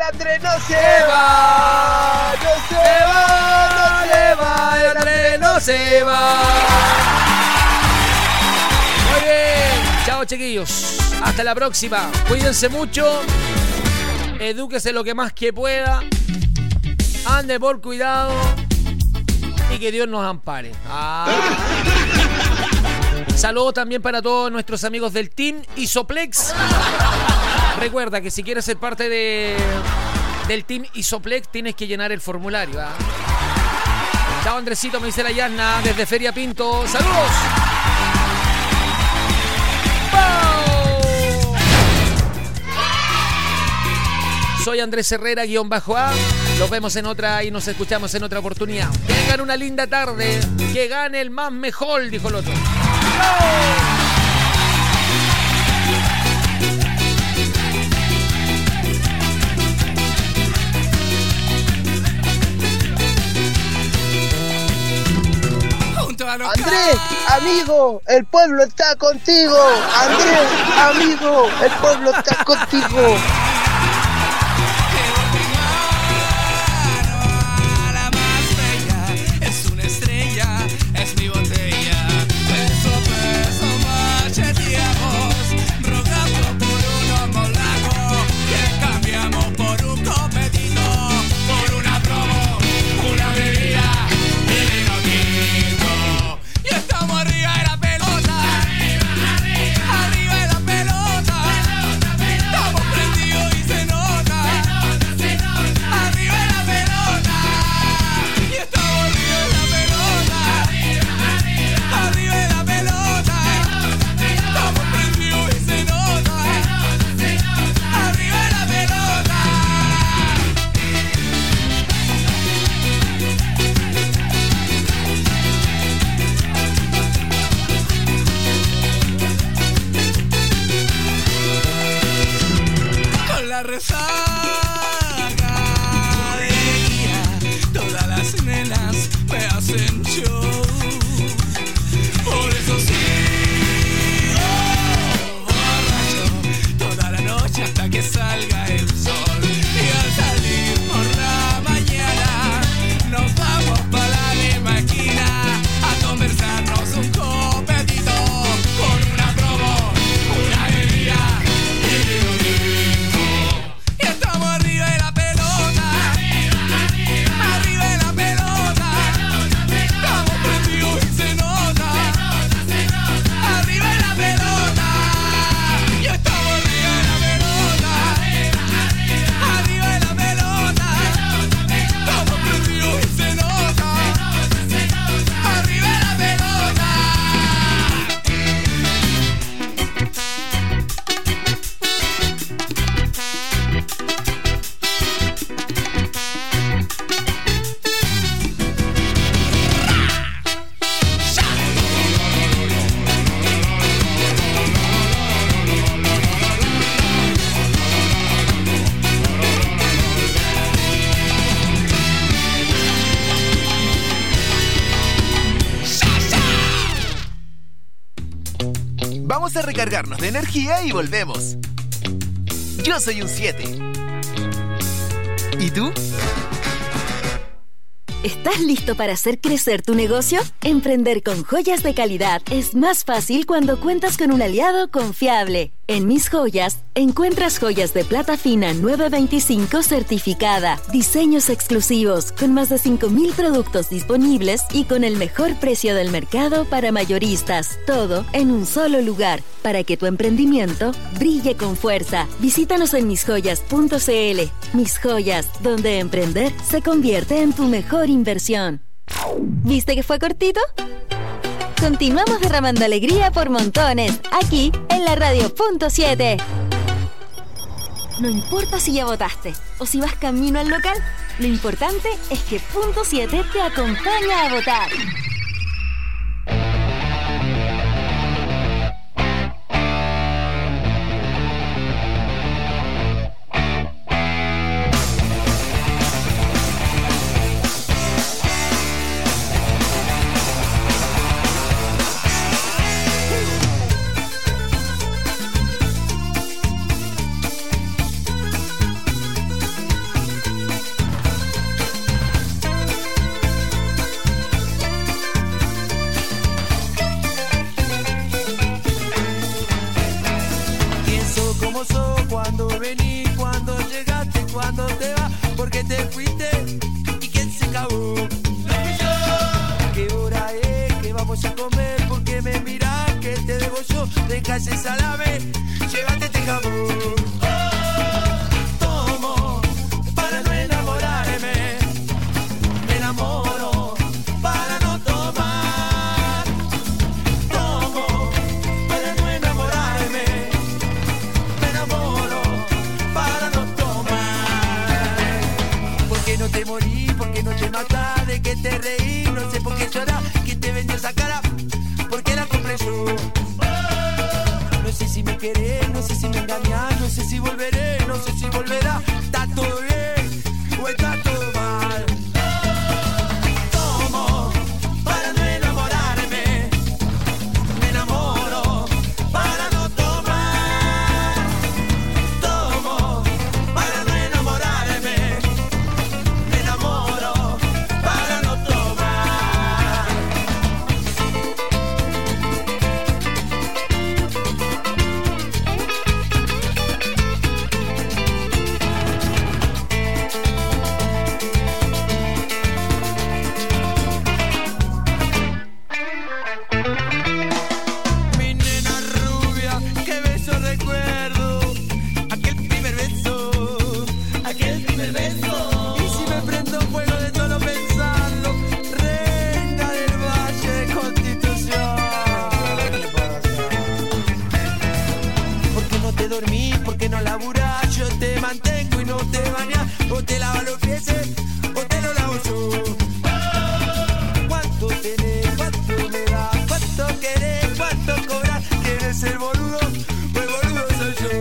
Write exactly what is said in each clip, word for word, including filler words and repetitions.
Andrés no se va, no se va, no se va, el Andrés no se va. Muy bien, chao chiquillos, hasta la próxima, cuídense mucho, edúquese lo que más que pueda, ande por cuidado y que Dios nos ampare. Ah. Saludos también para todos nuestros amigos del Team Isoplex. Recuerda que si quieres ser parte de, del Team Isoplex tienes que llenar el formulario. ¿eh? Chao Andresito, me dice la Yasna desde Feria Pinto. ¡Saludos! ¡Wow! Soy Andrés Herrera, guión bajo A. Los vemos en otra y nos escuchamos en otra oportunidad. Que tengan una linda tarde. Que gane el más mejor, dijo el otro. ¡No! Andrés, amigo, el pueblo está contigo. Andrés, amigo, el pueblo está contigo. Vamos a recargarnos de energía y volvemos. Yo soy un siete. ¿Y tú? ¿Estás listo para hacer crecer tu negocio? Emprender con joyas de calidad es más fácil cuando cuentas con un aliado confiable. En Mis Joyas, encuentras joyas de plata fina nueve veinticinco certificada, diseños exclusivos, con más de cinco mil productos disponibles y con el mejor precio del mercado para mayoristas. Todo en un solo lugar, para que tu emprendimiento brille con fuerza. Visítanos en mis joyas punto c l. Mis Joyas, donde emprender se convierte en tu mejor inversión. ¿Viste que fue cortito? Continuamos derramando alegría por montones, aquí en la Radio Punto siete. No importa si ya votaste o si vas camino al local, lo importante es que Punto siete te acompaña a votar. de calle Salame, llévate este jabón. Tomo para no enamorarme, me enamoro para no tomar. Tomo para no enamorarme, me enamoro para no tomar. ¿Por qué no te morí? ¿Por qué no te matás? ¿De qué te reí? No sé por qué llorás. ¿Quién te vendió esa cara? ¿Por qué la compré yo? No sé si me querés, no sé si me engañás, no sé si volveré, no sé si volverá. ¿Está todo bien o está todo mal? Tomo para no enamorarme, me enamoro para no tomar. Tomo para no enamorarme, me enamoro para no tomar. Mi nena rubia, qué beso recuerdo, aquel primer beso, aquel primer beso. Y si me prendo fuego de solo pensarlo, reina del Valle de Constitución. ¿Por qué no te dormís? ¿Por qué no laburás? Yo te mantengo y no te bañás. O te lavas los pies o te lo lavo yo. ¿Cuánto tenés? ¿Cuánto me das? ¿Cuánto querés? ¿Cuánto cobras? ¿Quieres ser boludo? Pues boludo soy yo.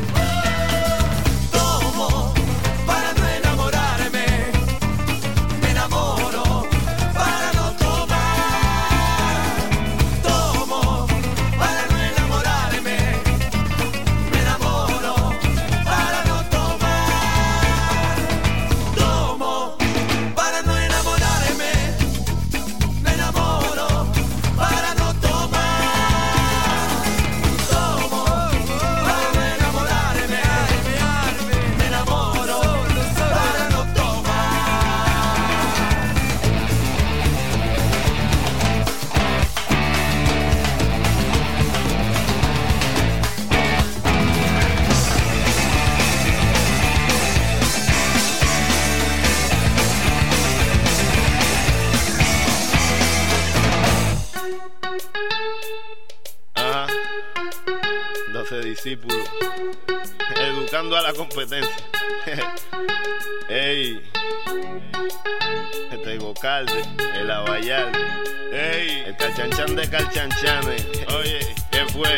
Tomo para no enamorarme, me enamoro para no tomar. Tomo para no enamorarme, me enamoro para no tomar. Tomo para no enamorarme, me enamoro para no tomar. Tomo para no enamorarme, me enamoro para no tomar. Ajá. doce discípulos. Educando a la competencia. Ey. Este Gocalde, el Abayalde. Ey. El Calchanchan de Calchanchanes. Oye, ¿qué fue?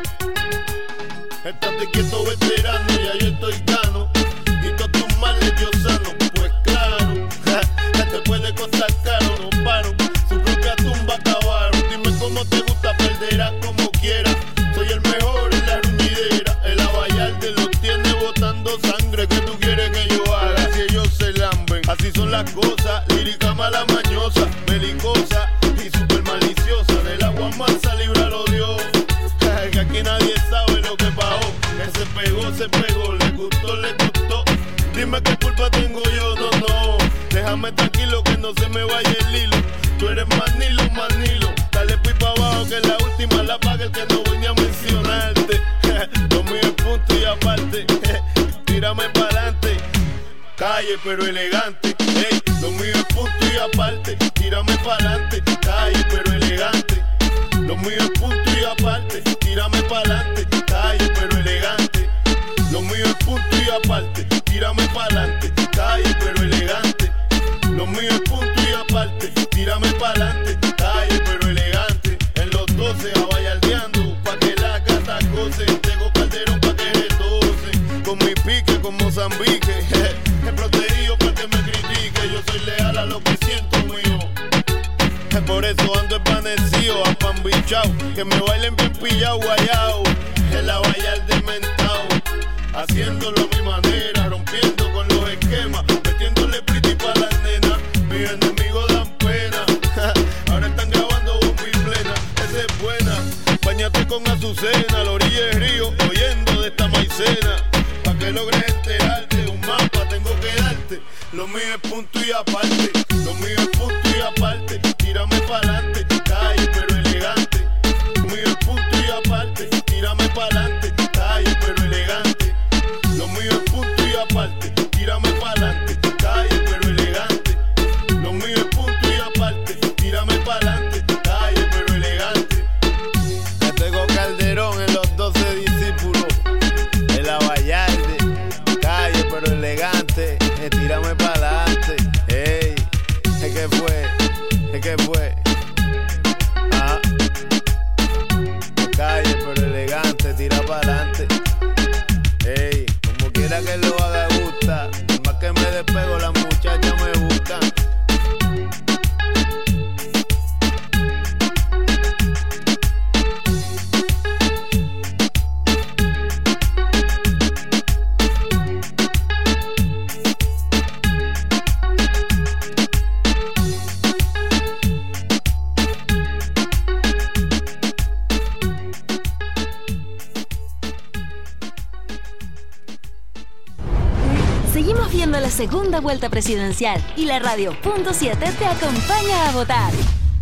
Estate quieto, veterano, ya yo estoy gano. Y todos tus males yo sano. Pues claro, ja, te puede costar caro, no paro. Su propia tumba acabaron. Dime cómo te gusta, perderás como quieras. Soy el mejor en la ruñidera. El Abayalde los tiene botando sangre. ¿Qué tú quieres que yo haga? Si ellos se lamben. Así son las cosas. Lírica mala mañosa, belicosa y super maliciosa. Del agua mansa, líbralo Dios. Que aquí nadie sabe lo que pasó. Que se pegó, se pegó, le gustó, le gustó. Dime qué culpa tengo yo, no, no. Déjame tranquilo que no se me vaya el hilo. Tú eres Manilo, Manilo. Dale pues pa' abajo que la última la paga el que no voy a mencionarte. Lo mío es punto y aparte. Tírame pa'lante. Calle pero elegante. Ey, lo mío es punto y aparte. Tírame pa'lante. Calle pero elegante. Lo mío es punto y aparte. Tírame pa'lante. Calle pero elegante. Lo mío es punto y aparte. Tírame pa'lante. Calle pero elegante. Lo mío es punto y aparte. Tírame pa'lante. Calle pero elegante. En los doce abayaldeando pa' que la gata goce. Tengo Calderón pa' que retose. Con mi pique, con Mozambique. El protegido pa' que me critique. Yo soy leal a lo que siento mío. Por eso ando esvanecido, apambichao. Que me bailen bien pillao, guayao. El Abayalde mentao. Haciéndolo a mi manera, rompiendo con los esquemas. Metiéndole pretty pa' las nenas. Mis enemigos dan pena. Ahora están grabando bomba y plena. Esa es buena. Bañate con Azucena, a la orilla del río, oyendo de esta maicena. Pa' que logres enterarte, un mapa tengo que darte. Lo mío es punto y aparte. Lo mío es punto y aparte. Tírame pa'lante, calle pero elegante. Lo mío es punto y aparte. tírame pa'lante, calle pero elegante. Lo mío es punto y aparte, tírame pa'lante, calle pero elegante. Lo mío es punto y aparte, tírame pa'lante, calle pero elegante. Me tengo Calderón en los doce discípulos, en la Vallarde, calle pero elegante, eh, tírame pa'lante, ey, es que fue, es que fue. Ajá. Calle pero elegante, tira pa'lante. Ey, como quiera que lo haga gusta. Más que me despego, las muchachas me buscan. Seguimos viendo la segunda vuelta presidencial y la Radio Punto siete te acompaña a votar.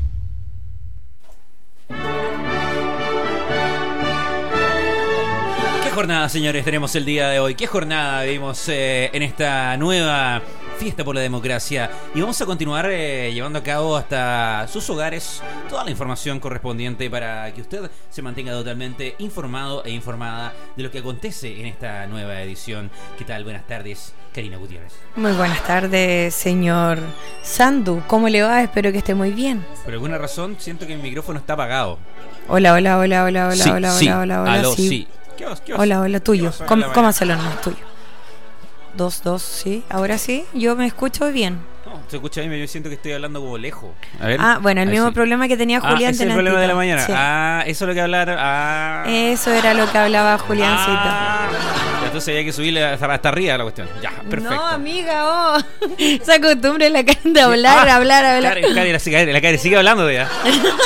¿Qué jornada, señores, tenemos el día de hoy? ¿Qué jornada vivimos eh, en esta nueva fiesta por la democracia? Y vamos a continuar eh, llevando a cabo hasta sus hogares toda la información correspondiente para que usted se mantenga totalmente informado e informada de lo que acontece en esta nueva edición. ¿Qué tal? Buenas tardes, Karina Gutiérrez. Muy buenas tardes, señor Sandu. ¿Cómo le va? Espero que esté muy bien. Por alguna razón siento que mi micrófono está apagado. Hola, hola, hola, hola, hola, Sí, hola, sí. hola, hola, hola, Aló, sí. sí. ¿Qué os- qué os- Hola, hola, tuyo. qué os- ¿Cómo, hola, cómo vaya. hacerlo? No, tuyo. Dos, dos, sí. Ahora sí, yo me escucho bien. No, se escucha bien, yo siento que estoy hablando como lejos. A ver. Ah, bueno, el Ahí mismo sí. problema que tenía Ah, Julián ese es el problema de la mañana. Sí. Ah, eso es lo que hablar. Ah. Eso era lo que hablaba Juliancito. Ah. Ya, entonces había que subirle hasta, hasta arriba la cuestión. Ya, perfecto. No, amiga, oh. Esa costumbre es la que de hablar, Ah, hablar, hablar. Karen, Karen, la, Karen, la Karen sigue hablando de ya.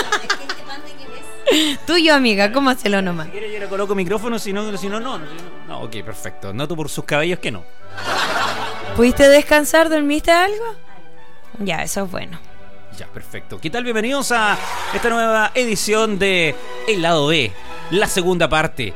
Tuyo, amiga, ¿cómo hacerlo nomás? Si quiere yo le coloco micrófono, si no, si no, no. No, no, ok, perfecto. Noto por sus cabellos que no. ¿Pudiste descansar? ¿Dormiste algo? Ya, eso es bueno. Ya, perfecto. ¿Qué tal? Bienvenidos a esta nueva edición de El Lado B, la segunda parte.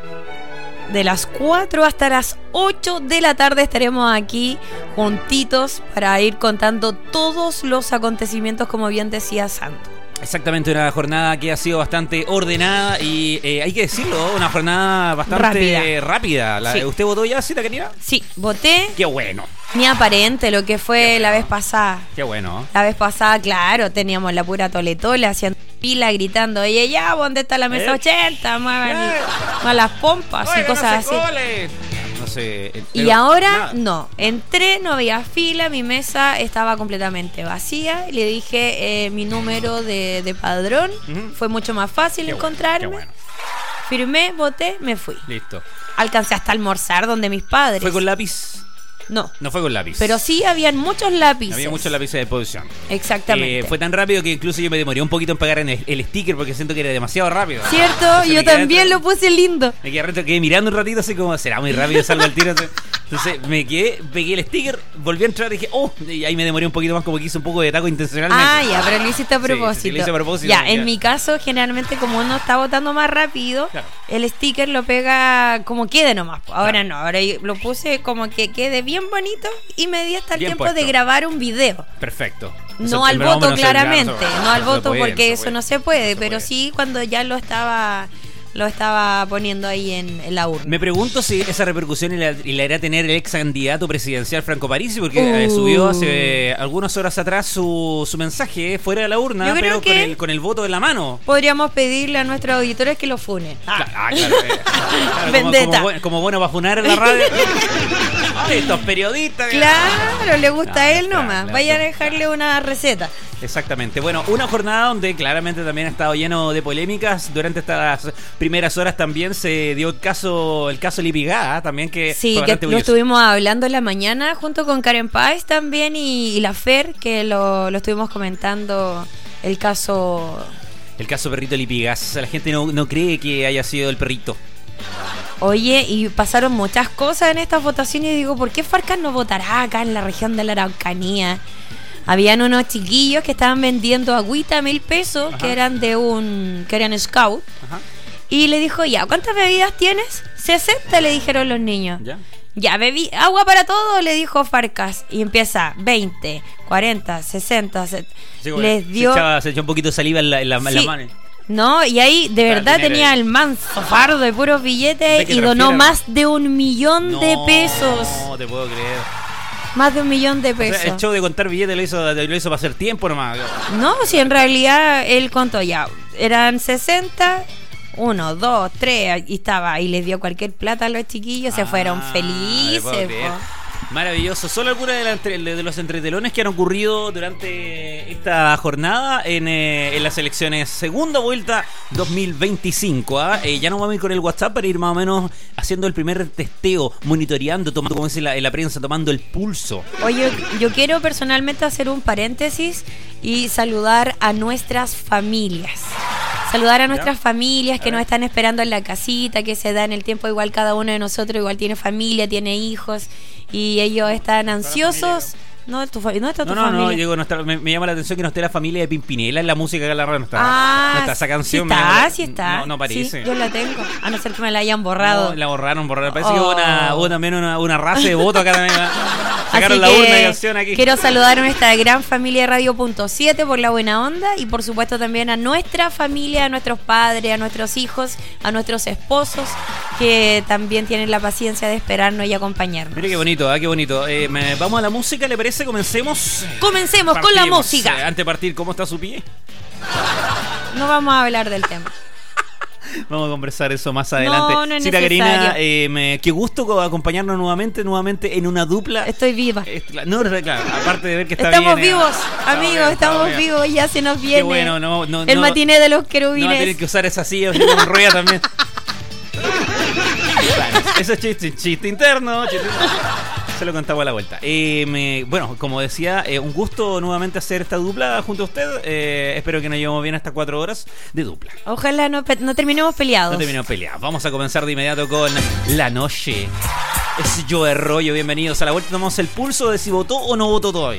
De las cuatro hasta las ocho de la tarde estaremos aquí juntitos para ir contando todos los acontecimientos, como bien decía Santo. Exactamente, una jornada que ha sido bastante ordenada y eh, hay que decirlo, una jornada bastante Rápida. rápida. La- Sí. ¿Usted votó ya, Cita Canina? Sí, voté Qué bueno, mi aparente, lo que fue la vez pasada. qué bueno. La vez pasada, claro, teníamos la pura toletole haciendo pila, gritando, oye, ya, ¿dónde está la mesa Eh. ochenta? Muevan, Eh. muevan las pompas y Oiga, cosas no se así. cole. No sé. eh, Y pero ahora nada. no, entré, no había fila, mi mesa estaba completamente vacía. Le dije eh, mi número de, de padrón, Ujú. fue mucho más fácil Qué bueno, encontrarme. qué bueno. Firmé, voté, me fui. Listo. Alcancé hasta almorzar donde mis padres. ¿Fue con lápiz? No, No fue con lápiz. pero sí habían muchos lápices. Había muchos lápices de posición. Exactamente. Eh, fue tan rápido que incluso yo me demoré un poquito en pagar en el, el sticker porque siento que era demasiado rápido. ¿Cierto? Entonces Yo me quedé también dentro- lo puse lindo. Me quedé, reto- quedé mirando un ratito así como, será muy rápido, salgo al tiro. Entonces me quedé, pegué el sticker, volví a entrar y dije, oh, y ahí me demoré un poquito más como que hice un poco de taco intencionalmente. Ah, ya, pero lo hiciste a Sí, sí, propósito. sí, lo hice a propósito, Ya, ya. en mi caso, generalmente, como uno está votando más rápido, Claro. el sticker lo pega como quede nomás. Ahora Claro. no, ahora yo lo puse como que quede bien bonito y me di hasta el Bien tiempo puesto. de grabar un video. Perfecto. No Eso- al el broma voto, no se- claramente. ya se- No al se voto puede, porque se eso puede. no se puede, se pero puede. sí cuando ya lo estaba lo estaba poniendo ahí en, en la urna. Me pregunto si esa repercusión y la, y la hará tener el ex candidato presidencial Franco Parisi, porque eh, Uh. subió hace eh, algunas horas atrás su, su mensaje eh, fuera de la urna, Yo creo pero con que- el, con el voto en la mano. Podríamos pedirle a nuestros auditores que lo funen. Cla- Ah, claro. eh, claro, como, Vendetta. como, buen- como bueno para funar en la radio. Ay, estos periodistas. Claro, le gusta a él Claro, nomás. claro, Vayan a claro. dejarle una receta. Exactamente. Bueno, una jornada donde claramente también ha estado lleno de polémicas. Durante estas primeras horas también se dio el caso, el caso Lipigá, también que Sí, fue que bastante lo curioso. estuvimos hablando en la mañana junto con Karen Páez también y, y la Fer, que lo, lo estuvimos comentando el caso. El caso Perrito Lipigas. La gente no, no cree que haya sido el perrito. Oye, y pasaron muchas cosas en estas votaciones y digo, ¿por qué Farcas no votará acá en la región de la Araucanía? Habían unos chiquillos que estaban vendiendo agüita a mil pesos, Ajá. que eran de un, que eran scout. Ajá. Y le dijo, ya, ¿cuántas bebidas tienes? sesenta, le dijeron los niños. ¿Ya? Ya, bebí agua para todo, le dijo Farcas. Y empieza veinte, cuarenta, sesenta. setenta. Sí, como Les se dio. echaba- se echó un poquito de saliva en la, en la, en la Sí. mano. No, y ahí de Para verdad dinero tenía ahí. el manso fardo de puros ¿De billetes qué y te donó refieres? más de un millón de pesos. No, te puedo creer. Más de un millón de O sea, pesos. el show de contar billetes lo hizo, lo hizo para hacer tiempo nomás. No, si en realidad él contó ya, eran sesenta, uno, dos, tres, y estaba, y les dio cualquier plata a los chiquillos, se fueron Ah, felices. te puedo creer. po. Maravilloso. Solo algunas de, la entre- de los entretelones que han ocurrido durante esta jornada en, eh, en las elecciones segunda vuelta dos mil veinticinco. ¿ah? Eh, ya nos vamos a ir con el WhatsApp para ir más o menos haciendo el primer testeo, monitoreando, tomando, como dice la, en la prensa, tomando el pulso. Oye, yo quiero personalmente hacer un paréntesis y saludar a nuestras familias. Saludar a nuestras familias que nos están esperando en la casita, que se da en el tiempo igual cada uno de nosotros, igual tiene familia, tiene hijos y ellos están ansiosos. No, tu fa- no está tu No, no, no, familia. llegó, no está- me, me llama la atención que no esté la familia de Pimpinela en la música que la radio no está. Ah, no está esa canción. sí me llama está, la- sí está. No, no parece. Sí, yo la tengo, a no ser que me la hayan borrado. No, la borraron, borraron. Parece que hubo, una, Oh. hubo también una, una raza de voto acá también. ¿eh? Sacaron Así la que urna de canción aquí. quiero saludar a nuestra gran familia de Radio Punto siete por la buena onda y por supuesto también a nuestra familia, a nuestros padres, a nuestros hijos, a nuestros esposos que también tienen la paciencia de esperarnos y acompañarnos. Mire qué bonito, ¿ah? Qué bonito. Eh, me- vamos a la música, ¿le parece? Comencemos. Comencemos con la Partimos. música. Eh, antes de partir, ¿cómo está su pie? No vamos a hablar del tema. Vamos a conversar eso más adelante. No, no es Cita necesario. Karina, eh, me- qué gusto co- acompañarnos nuevamente, nuevamente en una dupla. Estoy viva. Eh, no, claro, aparte de ver que está Estamos bien. eh, vivos, está amigos, bien, está estamos bien. vivos, ya se nos viene Qué bueno, no, no, el no- matiné de los No va a querubines. tener que usar esa silla así como rueda también. Claro, eso es chiste, chiste interno, chiste interno. Se lo contaba a la vuelta. Eh, me- bueno, como decía, eh, un gusto nuevamente hacer esta dupla junto a usted. Eh, espero que nos llevemos bien hasta cuatro horas de dupla. Ojalá no, pe- no terminemos peleados. No terminamos peleados. Vamos a comenzar de inmediato con La Noche. Es Joe Rollo, bienvenidos a la vuelta. Tomamos el pulso de si votó o no votó todavía.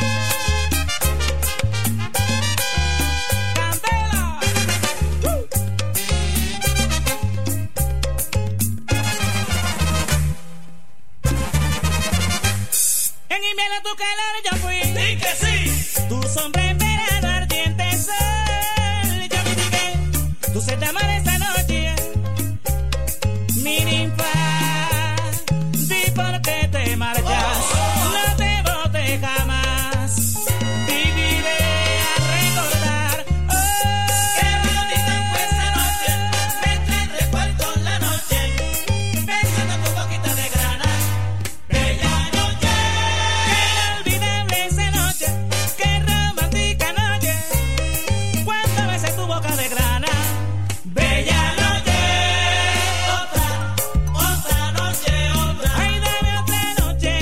En invierno tu calor yo fui. Di que sí. Tu sombra en verano ardiente sol. Yo me dije, tu sed de amor esta noche. Mi ninfa, di por qué te marchas. No te bote jamás. Viviré a recordar. Oh, qué bonita fue esa noche. Me trae recuerdo la noche. Pensando en tu boquita de grana. Bella noche. Qué inolvidable esa noche, qué romántica noche, cuando besé tu boca de grana. Bella noche, otra, otra noche, otra. Ay, dame otra noche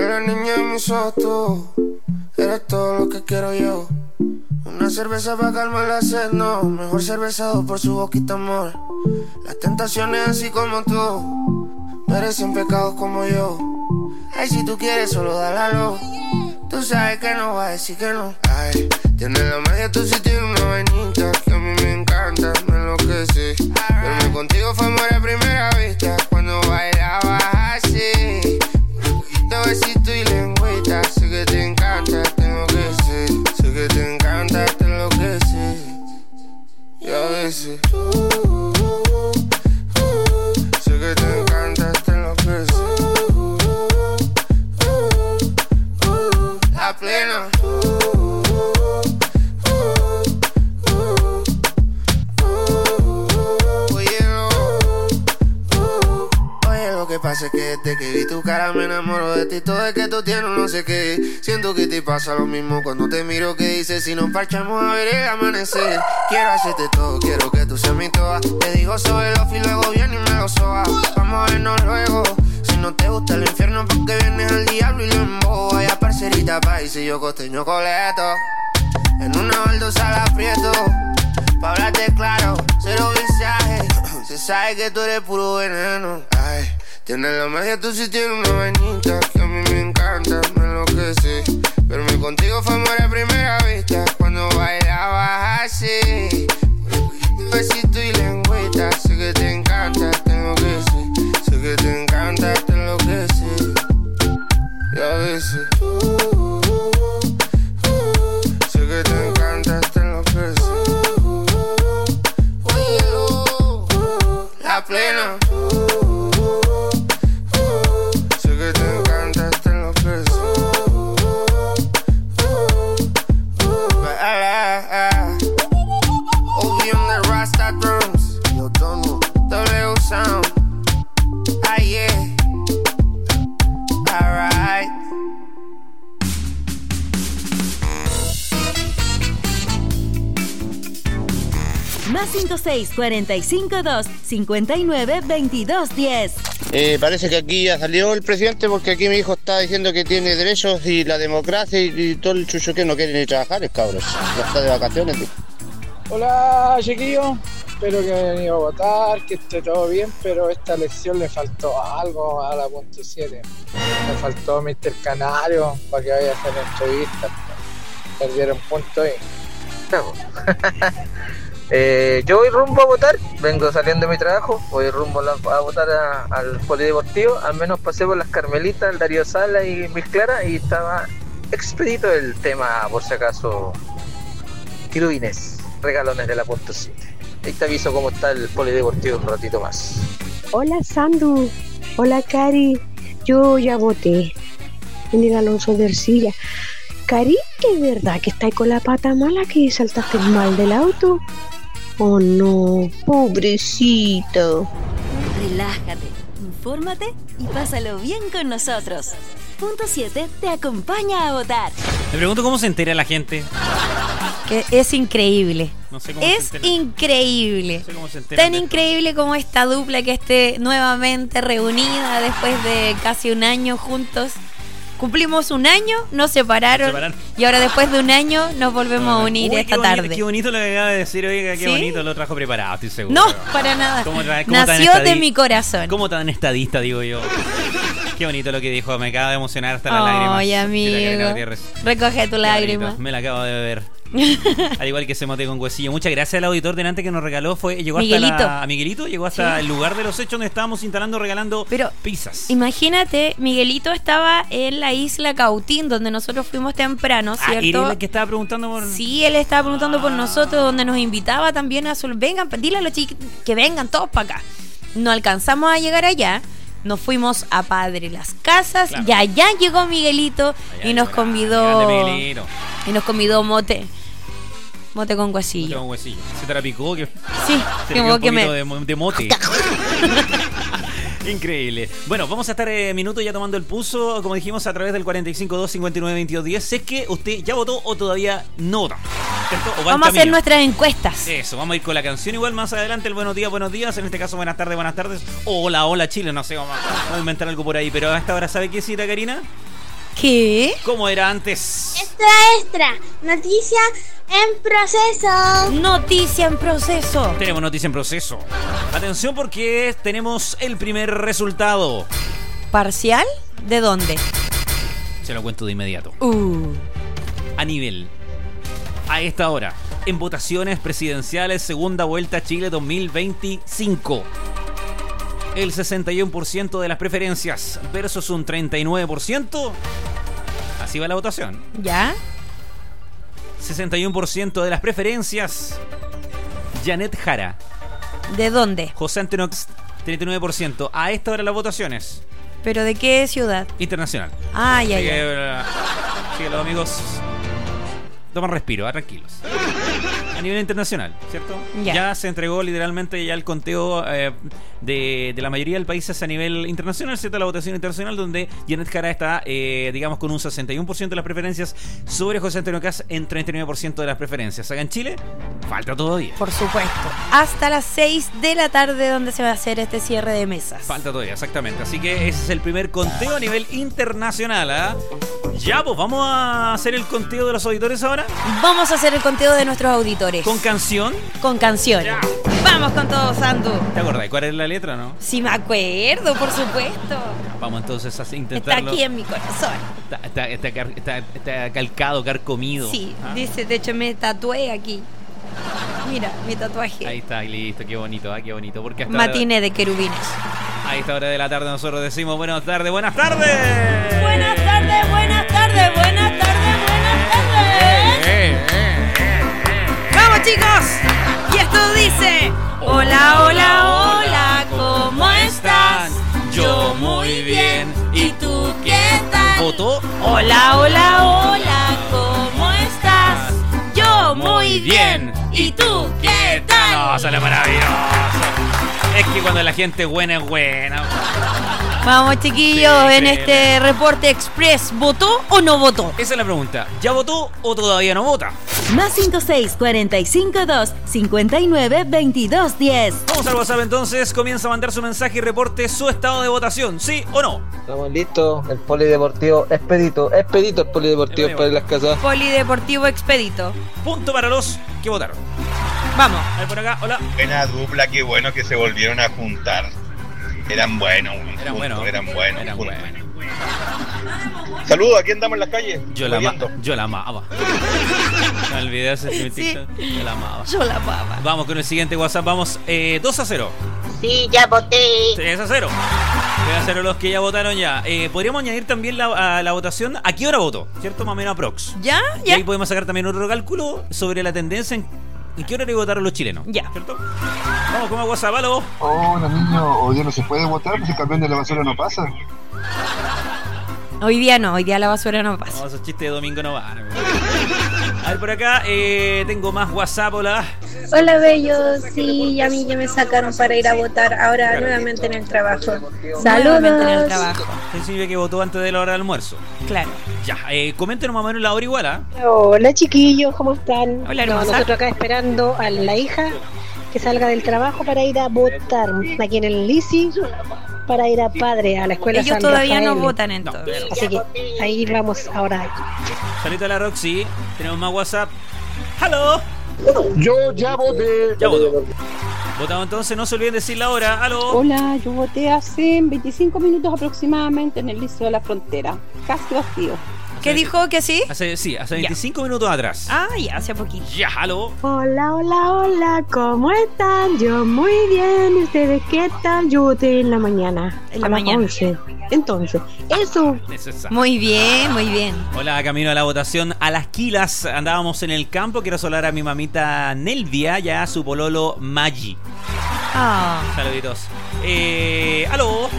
la niña de mis ojos tú. Eres todo lo que quiero yo. Una cerveza para calmar la sed, no. Mejor cervezado por su boquita, amor. Las tentaciones así como tú merecen pecados como yo. Ay, si tú quieres solo dale a lo. Tú sabes que no va a decir que no. Ay, tienes la magia, tú sí tienes una vainita que a mí me encanta, me enloquece. Verme contigo fue amor a primera vista cuando bailabas así. Te besito y lengüita, sé que te encanta, te enloquece. Sé que te encanta, te enloquece. Y a veces uh, uh, uh, uh, sé que te encanta, te enloquece. La plena. Oye, lo que pasa es que desde que vi tu cara me enamoro de ti. Todo es que tú tienes no sé qué. Siento que te pasa lo mismo cuando te miro. Que dices si nos parchamos a ver el amanecer. Quiero hacerte todo, quiero que tú seas mi toa. Te digo sobre los y luego viene y me lo soba. Vamos a vernos luego. Si no te gusta el infierno, porque vienes al diablo y lo embobo. Vaya parcerita país y yo costeño coleto. En una baldosa la aprieto. Pa' hablarte claro, cero visaje. Se sabe que tú eres puro veneno. Ay, tienes la magia, tú sí tienes una vainita que a mí me encanta, me enloquece. Verme contigo fue amor a primera vista cuando bailabas así. Besito y lengüita, sé que te encanta, te enloquece. Sé que te encanta, te enloquece. Y a veces uh, uh, uh, uh, sé que te encanta, te enloquece. Uh, uh, uh, uh, la plena. Uh, uh, uh, sé que te encanta, te enloquece. Uh, uh, uh, uh, Obi on the Rasta drums. Yo tono, W sound. Ah, yeah. Alright. Más cinco seis cuatro cinco dos cinco nueve veintidós diez. Eh, parece que aquí ya salió el presidente porque aquí mi hijo está diciendo que tiene derechos y la democracia y, y todo el chucho que no quiere ni trabajar, es cabros. Ya está de vacaciones. Tío. Hola, chiquillos. Espero que hayan venido a votar, que esté todo bien, pero esta elección le faltó algo a la punto siete. Le faltó mister Canario para que vaya a hacer entrevistas. Perdieron punto ahí. eh, yo voy rumbo a votar, vengo saliendo de mi trabajo, voy rumbo a, a votar a, al polideportivo. Al menos pasé por las Carmelitas, el Darío Sala y Mis Claras y estaba expedito el tema, por si acaso, quirubines, regalones de la punto siete. Ahí te aviso cómo está el polideportivo un ratito más. Hola Sandu, hola Cari, yo ya voté en el Alonso de Ercilla. Cari, ¿es verdad que estás con la pata mala que saltaste mal del auto? Oh no, pobrecito. Relájate, infórmate y pásalo bien con nosotros. Punto siete te acompaña a votar. Me pregunto cómo se entera la gente. Que es increíble. No sé cómo es se entera. increíble. No sé cómo se entera Tan de- increíble como esta dupla que esté nuevamente reunida después de casi un año juntos. Cumplimos un año, nos separaron, Nos separaron. y ahora después de un año nos volvemos a unir Uy, esta qué bonito, tarde. Qué bonito lo que acaba de decir, oiga, qué ¿Sí? bonito, lo trajo preparado, estoy seguro. No, para nada. ¿Cómo tra- cómo tan Nació de estadi- mi corazón. ¿Cómo tan estadista, digo yo? Qué bonito lo que dijo, me acaba de emocionar hasta las lágrimas. Ay, De la amigo. Karina Gutiérrez. Recoge tu Qué lágrima. bonito, me la acabo de beber. Al igual que ese mote con huesillo. Muchas gracias al auditor delante que nos regaló. Fue, llegó hasta Miguelito. la, a Miguelito, llegó hasta Sí. el lugar de los hechos donde estábamos instalando, regalando pizzas. Imagínate, Miguelito estaba en la isla Cautín, donde nosotros fuimos temprano, Ah, ¿cierto? ¿eres la que estaba preguntando por...? Sí, él estaba preguntando por nosotros, donde nos invitaba también a sol. Vengan, dile a los chicos que vengan todos para acá. No alcanzamos a llegar allá. Nos fuimos a Padre Las Casas, Claro. y allá llegó Miguelito y nos convidó. Grande Miguelito. Y nos convidó mote. Mote con Mote guasillo. con huesillo. Se te la picó. Que... Sí, Se que le quedó un que me- poquito de, mo- de mote. Increíble. Bueno, vamos a estar eh, minutos ya tomando el pulso, como dijimos, a través del cuatro cinco dos cinco nueve veintidós diez. Si es que usted ya votó o todavía no votó. ¿Cierto? O va en Vamos a hacer camino. nuestras encuestas. Eso, vamos a ir con la canción igual más adelante, el buenos días, buenos días, en este caso buenas tardes, buenas tardes, o hola, hola Chile, no sé, vamos a, vamos a inventar algo por ahí, pero a esta hora, ¿sabe qué cita, Karina? ¿Qué? ¿Cómo era antes? Extra, extra. Noticia en proceso. Noticia en proceso. Tenemos noticia en proceso. Atención porque tenemos el primer resultado. ¿Parcial? ¿De dónde? Se lo cuento de inmediato. Uh. A nivel. A esta hora. En votaciones presidenciales segunda vuelta Chile dos mil veinticinco. El sesenta y uno por ciento de las preferencias versus un treinta y nueve por ciento. Así va la votación. ¿Ya? sesenta y uno por ciento de las preferencias. Janet Jara. ¿De dónde? José Antonio treinta y nueve por ciento. A esta hora las votaciones. ¿Pero de qué ciudad? Internacional. Ah, ya, Así ya. que, así que los amigos toman respiro, ah, tranquilos. A nivel internacional, ¿cierto? Ya. Ya se entregó literalmente ya el conteo eh, de, de la mayoría del países a nivel internacional, ¿cierto? La votación internacional donde Janet Jara está, eh, digamos, con un sesenta y uno por ciento de las preferencias sobre José Antonio Kast en treinta y nueve por ciento de las preferencias. Acá en Chile, falta todavía. Por supuesto. Hasta las seis de la tarde donde se va a hacer este cierre de mesas. Falta todavía, exactamente. Así que ese es el primer conteo a nivel internacional, ¿ah? Ya, pues vamos a hacer el conteo de los auditores ahora. Vamos a hacer el conteo de nuestros auditores. ¿Con canción? Con canción. Ya. Vamos con todo, Sandu. ¿Te acordás cuál es la letra, no? Sí, me acuerdo, por supuesto. Vamos entonces a intentarlo. Está aquí en mi corazón. Está, está, está, car- está, está calcado, carcomido. Sí, ¿Ah? dice, de hecho me tatué aquí. Mira, mi tatuaje. Ahí está, listo, qué bonito, ¿ah? Qué bonito. Porque hasta Matiné de querubines. ahora, a esta hora de la tarde nosotros decimos buenas tardes, buenas tardes. Buenas tardes, buenas tardes, buenas tardes, buenas tardes. Eh, eh, eh. ¡Vamos, chicos! Y esto dice: Hola, hola, hola, ¿cómo estás? Yo muy bien. ¿Y tú qué tal? ¿Votó? Hola, hola, hola, ¿cómo estás? Yo muy bien. ¿Y tú qué tal? No, sale maravilloso. Es que cuando la gente es buena es buena. Vamos, chiquillos, Sí, en sí, este reporte express, ¿votó o no votó? Esa es la pregunta. ¿Ya votó o todavía no vota? Más cinco seis cuarenta y cinco dos cincuenta y nueve veintidós diez. Vamos al WhatsApp entonces. Comienza a mandar su mensaje y reporte su estado de votación. ¿Sí o no? Estamos listos. El polideportivo expedito. Expedito el polideportivo para las casas. Polideportivo Expedito. Punto para los que votaron. Vamos. A ver por acá, hola. Buena dupla, qué bueno que se volvieron a juntar. Eran buenos, Eran buenos. eran buenos. Eran juntos. buenos. Saludos, aquí andamos en las calles. Yo la, ama- jodiendo. yo la amaba. Me olvidé ese tweetito. Yo la amaba. Yo la pava. Vamos con el siguiente WhatsApp. Vamos eh, dos a cero. Sí, ya voté. tres a cero. tres a cero los que ya votaron ya. Eh, podríamos añadir también la, a la votación a qué hora votó, ¿cierto? Más o menos aprox. ¿Ya? Y ¿Ya? ahí podemos sacar también otro cálculo sobre la tendencia en, en qué hora le votaron los chilenos. Ya. ¿Cierto? Vamos con más WhatsApp, aló. Hola niño, hoy día no se puede votar, pues el camión de la basura no pasa. Hoy día no, hoy día la basura no pasa. No, esos chistes de domingo no van. A ver por acá, eh, tengo más WhatsApp, hola. Hola, bellos. Sí, a mí ya me sacaron para ir a votar. Ahora nuevamente en el trabajo. Nuevamente en el Saludos. trabajo. Significa que votó antes de la hora del almuerzo. Claro. Ya, eh, coméntenos más o menos la hora igual, ¿ah? Hola, chiquillos, ¿cómo están? Hola, No, hermosa. nosotros acá esperando a la hija que salga del trabajo para ir a votar aquí en el Lisi, para ir a padre a la escuela Ellos San todavía no Rafael. votan entonces. Así que ahí vamos ahora. Salita a la Roxy, tenemos más WhatsApp. ¡Halo! Yo ya voté. Ya votó. Votado entonces, no se olviden decir la hora. ¡Halo! Hola, yo voté hace veinticinco minutos aproximadamente en el Liceo de la Frontera. Casi vacío. ¿Qué dijo que sí? Hace, sí, hace veinticinco minutos atrás. Ah, ya, hace poquito. Ya, halo. Hola, hola, hola, ¿cómo están? Yo muy bien, ¿y ustedes qué tal? Yo voté en la mañana. En la a las mañana. once. Entonces, eso. Necesario. Muy bien, muy bien. Hola, camino a la votación a las Quilas. Andábamos en el campo. Quiero saludar a mi mamita Nelvia y a su pololo Maggi. Ah. Saluditos. Eh, aló.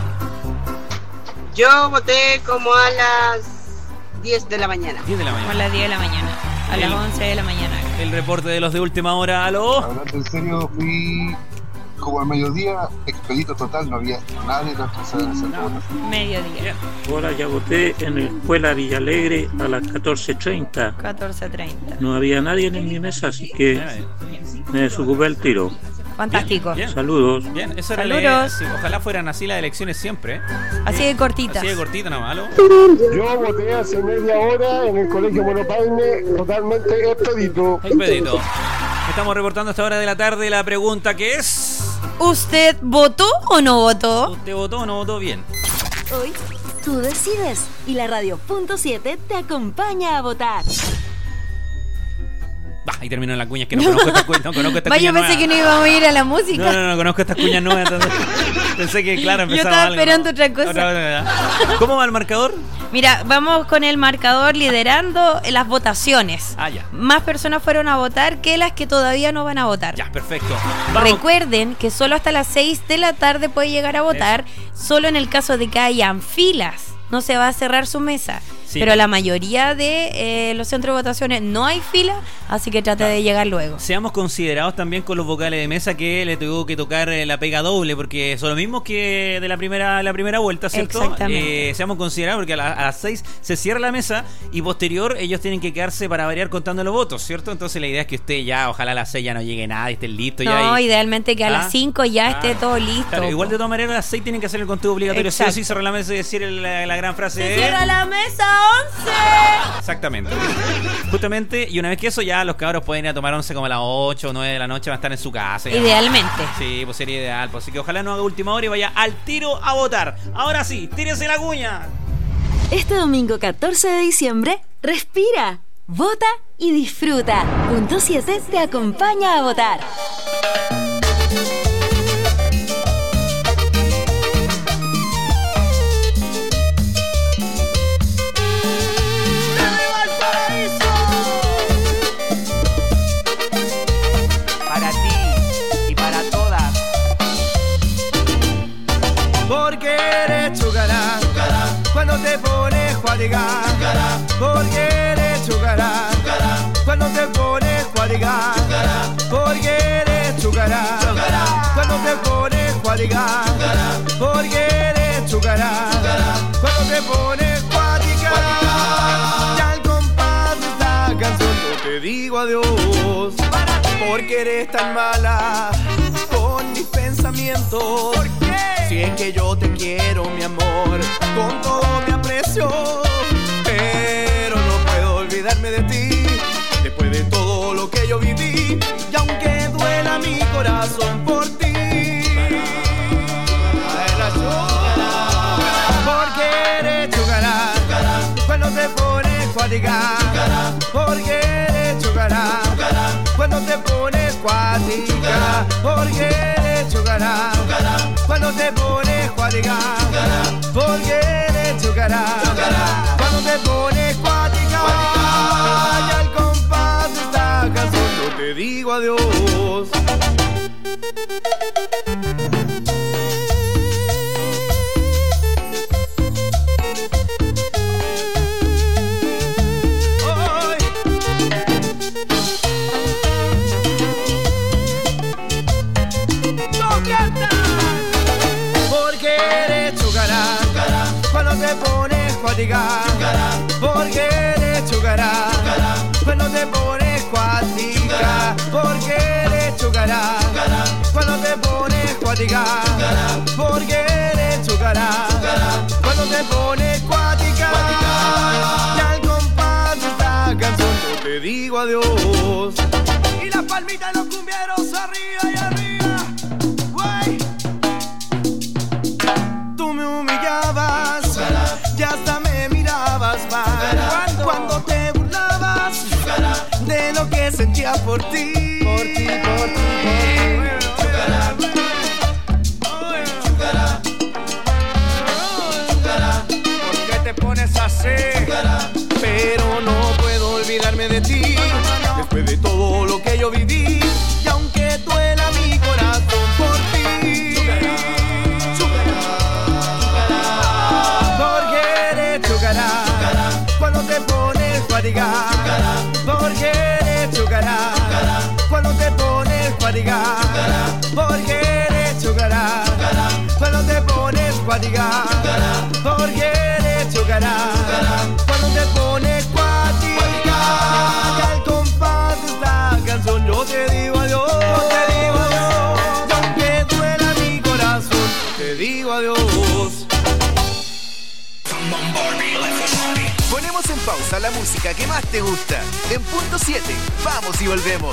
Yo voté como a las diez de la mañana. diez de la A mañana. las diez de la mañana. A las El- once de la mañana. El reporte de los de última hora. Aló. Hablando en serio, fui como al mediodía, expedito total, no había nadie de otras salas de votación. Mediodía. Hola, ya voté en la escuela Villalegre a las catorce treinta. catorce treinta. No había nadie en mi mesa, así que me desocupé el tiro. Fantástico. Bien, bien. Saludos. Bien, eso era Saludos. la- sí, ojalá fueran así las elecciones siempre. ¿eh? Así de cortitas. Así de cortita, nada malo. Yo voté hace media hora en el colegio Monopaine, totalmente expedito. Expedito. Estamos reportando a esta hora de la tarde la pregunta que es... ¿Usted votó o no votó? ¿Usted votó o no votó bien? Hoy tú decides y la Radio Punto siete te acompaña a votar. Bah, ahí terminó la cuña, es que no conozco esta cuña. No conozco esta Vaya, cuña pensé nueva. que no íbamos a ir a la música. No, no, no, conozco estas cuñas nuevas. Entonces, pensé que, claro, Yo empezaba estaba algo, esperando ¿no? otra cosa. Otra- otra- ¿Cómo va el marcador? Mira, vamos con el marcador liderando las votaciones. Ah, ya. Más personas fueron a votar que las que todavía no van a votar. Ya, perfecto. Vamos. Recuerden que solo hasta las seis de la tarde puede llegar a votar, solo en el caso de que hayan filas. No se va a cerrar su mesa. Sí. Pero la mayoría de eh, los centros de votaciones no hay fila, así que trate de llegar luego. Seamos considerados también con los vocales de mesa que le tuvo que tocar eh, la pega doble, porque son lo mismo que de la primera la primera vuelta, ¿cierto? Exactamente. Eh, seamos considerados porque a, la- a las seis se cierra la mesa y posterior ellos tienen que quedarse para variar contando los votos, ¿cierto? Entonces la idea es que usted ya, ojalá a las seis ya no llegue nada y estén listos ya. No, y- idealmente que a Ah, las cinco ya ah, esté todo listo. Claro, igual de todas maneras a las seis tienen que hacer el conteo obligatorio. Sí o sí, Exacto. cerrar la mesa y decir el- la, la gran frase ¡Se de... cierra la mesa once! Exactamente. Justamente, y una vez que eso ya los cabros pueden ir a tomar once como a las ocho o nueve de la noche, van a estar en su casa. ya. Idealmente. Sí, pues sería ideal. Pues, así que ojalá no haga última hora y vaya al tiro a votar. Ahora sí, tírese la cuña. Este domingo catorce de diciembre, respira, vota y disfruta. Punto siete te acompaña a votar. Para ti y para todas. Porque eres chugará cuando te pones cuadrigar. Porque eres chugará cuando te pones cuadrigar. Porque eres chugará cuando te pones cuadrigar. Porque eres chugará cuando te pones cuadrigar. Y al compás de esta canción yo te digo adiós. Porque eres tan mala con mis pensamientos. ¿Por qué? Si es que yo te quiero, mi amor, con todo mi aprecio, pero no puedo olvidarme de ti después de todo lo que yo viví. Y aunque duela mi corazón por ti, porque eres chugará cuando te pones cuadrigar. Porque eres chugará cuando te pones cuadrigar. Porque eres chugará cuando te pones cuadrigar. Porque eres chugará cuando te pones cuadrigar. Y al compás de esta canción yo te digo adiós. Porque eres chugará cuando te pones cuadrigar. Porque eres chugará cuando te pones cuadrigar. Porque eres chugará cuando te pones cuadrigar. Porque eres chugará cuando te pones cuadrigar. Y al compás de esta canción yo te digo adiós. Y las palmitas de los cumbieros arriba y arriba. Güey. Tú me humillabas y hasta me mirabas mal cuando te burlabas de lo que sentía por ti. Por ti, por ti, por ti. ¿Por qué te pones así? Pero no puedo olvidarme de ti después de todo lo que yo viví. Y aunque duela mi corazón por ti, porque eres chugará cuando te pones cuadrigar. Porque eres chugará cuando te pones cuadrigar. Porque eres chugará cuando te pones cuadrigar. Porque eres chugará cuando te pones cuadrigar. Y al compás de esta canción yo te digo adiós. Yo te digo adiós. Ponemos en pausa la música que más te gusta. En punto siete, vamos y volvemos.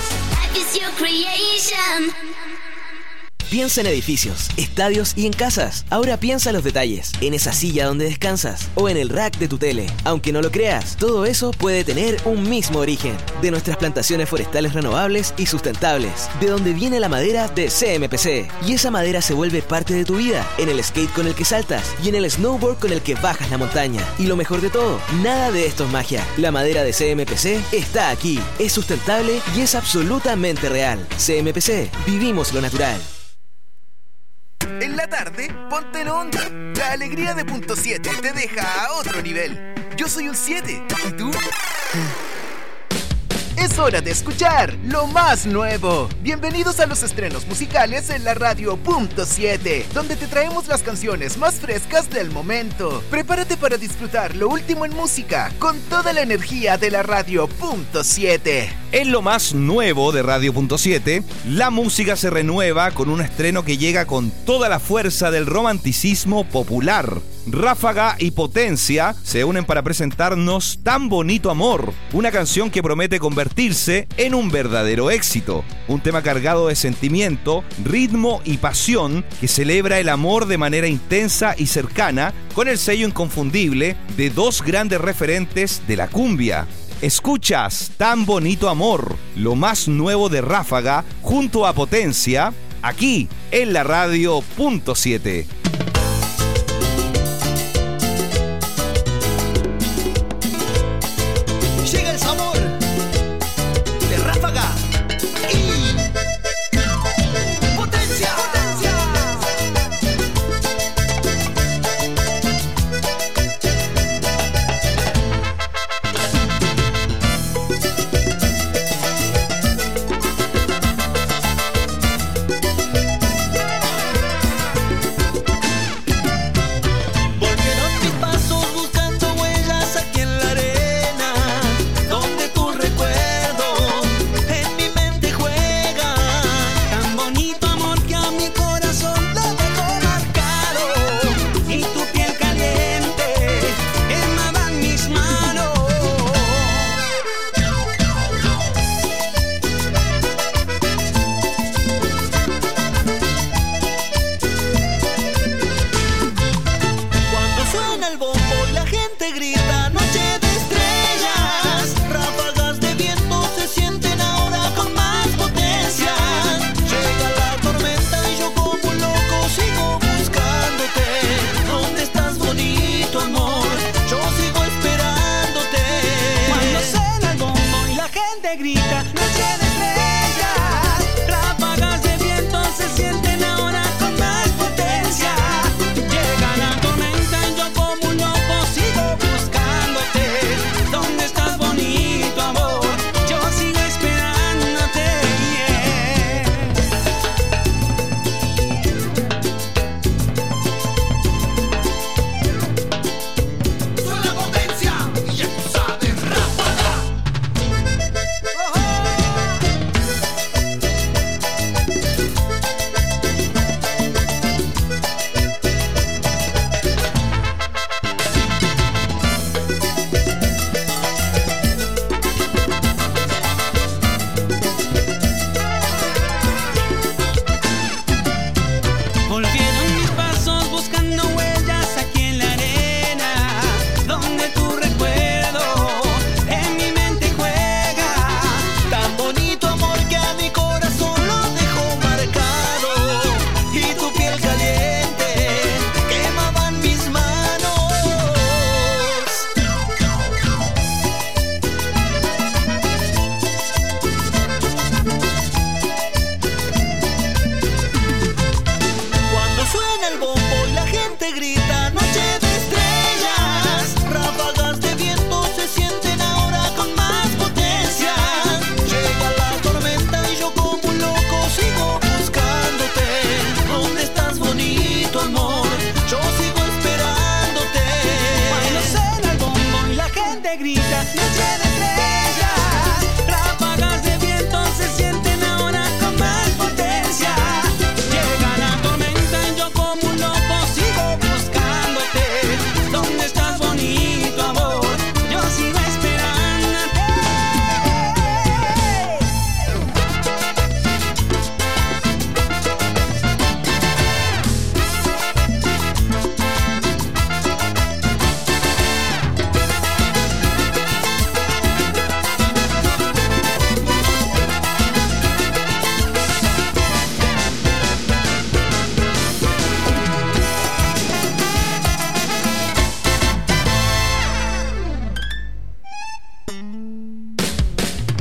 Piensa en edificios, estadios y en casas. Ahora piensa en los detalles, en esa silla donde descansas o en el rack de tu tele. Aunque no lo creas, todo eso puede tener un mismo origen. De nuestras plantaciones forestales renovables y sustentables. De donde viene la madera de C M P C. Y esa madera se vuelve parte de tu vida. En el skate con el que saltas y en el snowboard con el que bajas la montaña. Y lo mejor de todo, nada de esto es magia. La madera de C M P C está aquí. Es sustentable y es absolutamente real. C M P C, vivimos lo natural. En la tarde, ponte en onda. La alegría de punto siete te deja a otro nivel. Yo soy un siete, ¿y tú? Es hora de escuchar lo más nuevo. Bienvenidos a los estrenos musicales en la radio punto siete, donde te traemos las canciones más frescas del momento. Prepárate para disfrutar lo último en música con toda la energía de la radio punto siete. En lo más nuevo de Radio punto siete, la música se renueva con un estreno que llega con toda la fuerza del romanticismo popular. Ráfaga y Potencia se unen para presentarnos Tan Bonito Amor, una canción que promete convertirse en un verdadero éxito. Un tema cargado de sentimiento, ritmo y pasión que celebra el amor de manera intensa y cercana, con el sello inconfundible de dos grandes referentes de la cumbia. Escuchas Tan Bonito Amor, lo más nuevo de Ráfaga junto a Potencia, aquí en la radio punto siete. Llega el sabor de Ráfaga y Potencia.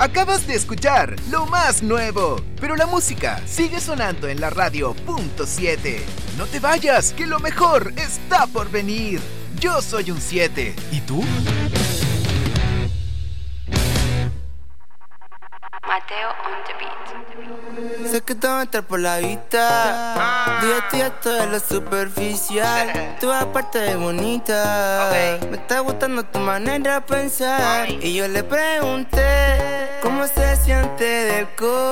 Acabas de escuchar lo más nuevo, pero la música sigue sonando en la radio punto siete. No te vayas, que lo mejor está por venir. Yo soy un siete. ¿Y tú? Mateo on the beat. Sé que te va a entrar por la vista. Día a día todo es lo superficial. Tú aparte de bonita. Me está gustando tu manera de pensar. Y yo le pregunté cómo se siente del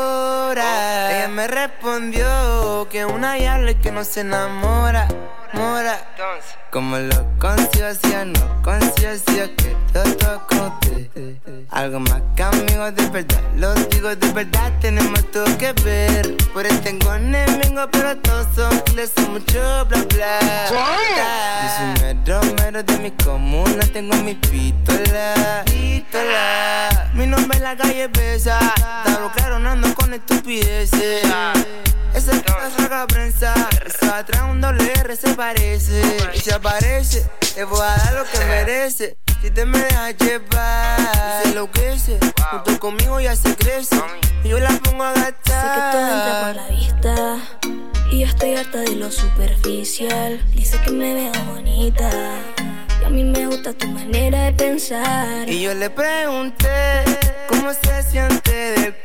cora. Ella me respondió que una diabla y que no se enamora. Mora. Como lo conciencia, no conciencia que todo con usted. Algo más que amigos de verdad, los digo de verdad, tenemos todo que ver. Por eso tengo enemigos, pero todos son les son mucho bla bla. Yo soy mero mero de mi comuna, tengo mi pistola, pistola. Mi nombre en la calle pesa, está claro, no ando con estupideces. Esa es la saga prensa, esa atrás un doble R se parece. Y si aparece, te voy a dar lo que merece. Si te me dejas llevar, y se enloquece, junto conmigo ya se crece. Y yo la pongo a gastar. Sé que todo entra por la vista, y yo estoy harta de lo superficial. Dice que me veo bonita, y a mí me gusta tu manera de pensar. Y yo le pregunté cómo se siente del